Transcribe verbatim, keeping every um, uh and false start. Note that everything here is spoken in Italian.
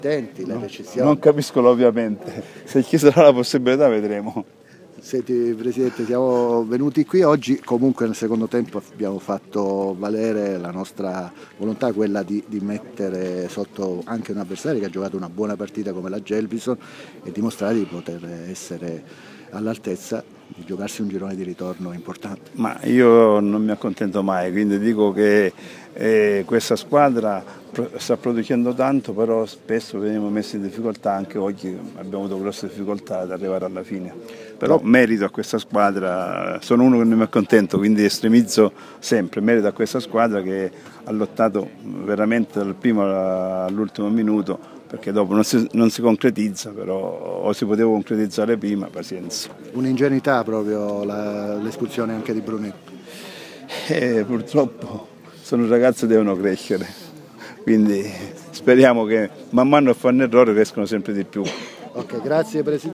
Le No, recessioni. non capisco ovviamente, se ci sarà la possibilità vedremo. Senti Presidente, siamo venuti qui oggi, comunque nel secondo tempo abbiamo fatto valere la nostra volontà, quella di, di mettere sotto anche un avversario che ha giocato una buona partita come la Gelbison e dimostrare di poter essere all'altezza di giocarsi un girone di ritorno importante. Ma io non mi accontento mai, quindi dico che eh, questa squadra sta producendo tanto, però spesso veniamo messi in difficoltà, anche oggi abbiamo avuto grosse difficoltà ad arrivare alla fine. Però merito a questa squadra, sono uno che non mi accontento, quindi estremizzo sempre, merito a questa squadra che ha lottato veramente dal primo all'ultimo minuto, perché dopo non si, non si concretizza, però o si poteva concretizzare prima, pazienza. Un'ingenuità proprio l'espulsione anche di Brunetto. Eh, purtroppo sono ragazzi che devono crescere, quindi speriamo che man mano a fare un errore crescono sempre di più. Ok, grazie Presidente.